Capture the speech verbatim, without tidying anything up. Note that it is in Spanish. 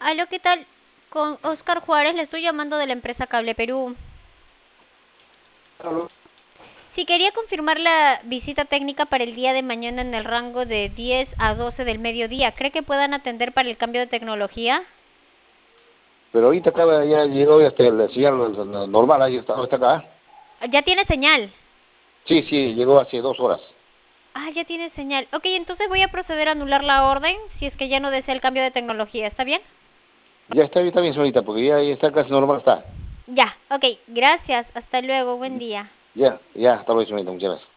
Aló, ¿qué tal? Con Oscar Juárez, le estoy llamando de la empresa Cable Perú. Aló. Si quería confirmar la visita técnica para el día de mañana en el rango de diez a doce del mediodía, ¿cree que puedan atender para el cambio de tecnología? Pero ahorita acaba, ya llegó este, el señal no- normal, ahí está, está acá. Ya tiene señal. Sí, sí, llegó hace dos horas. Ah, ya tiene señal. Ok, entonces voy a proceder a anular la orden si es que ya no desea el cambio de tecnología. ¿Está bien? Ya está bien, está bien, señorita, porque ya, ya está casi normal, está. Ya, ok, gracias. Hasta luego, buen día. Ya, ya, hasta luego, señorita, muchas gracias.